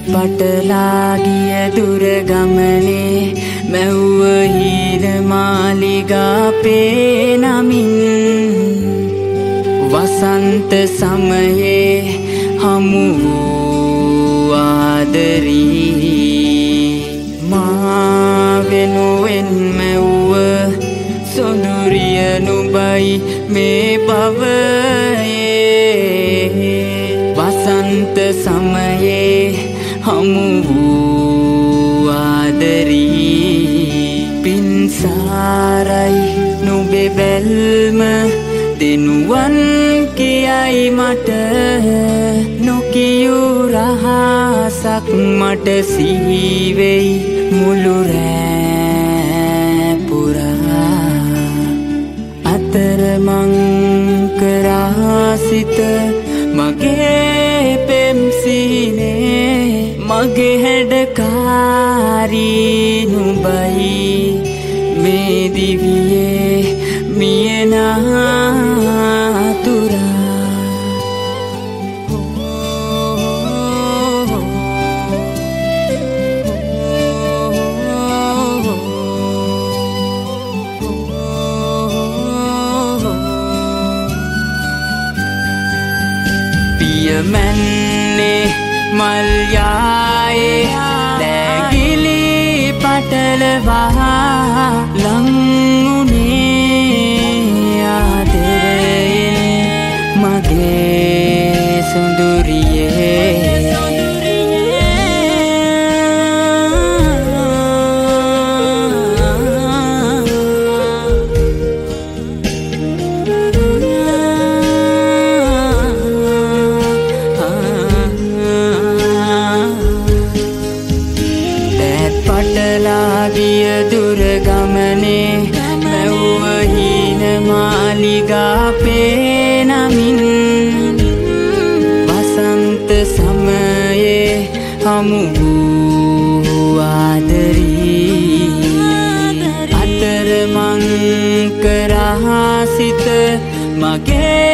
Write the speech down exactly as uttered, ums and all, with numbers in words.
පටලා ගිය දුර ගමනේ මැව්ව හීන මාලිගා පේනමින් වසන්ත සමයේ හමු වූ ආදරී මා වෙනුවෙන් මැව්ව සොඳුරිය නුඹයි මේ භවයේ වසන්ත සමයේ හමු වූ ආදරී පින්සාරයි නුඹේ බැල්ම දෙනුවන් කියයි මට නොකියූ රහසක් මට සිහිවෙයි මුළු රෑ පුරා අතරමං කරා සිත මගේ පෙම්සිනේ මගේ හැඩකාරී නුඹයි මේ දිවියේ මියනාතුරා පියමැන්නේ මල් යායේ දැගිලි පටලවා ලංුනේ ආදරයෙන් මගේ සොඳුරියේ පටලාගිය දුර ගමනේ මැව්ව හීන මාලිගා පේනමින් වසන්ත සමයේ හමු වූ ආදරී අතරමං කරා සිත මගේ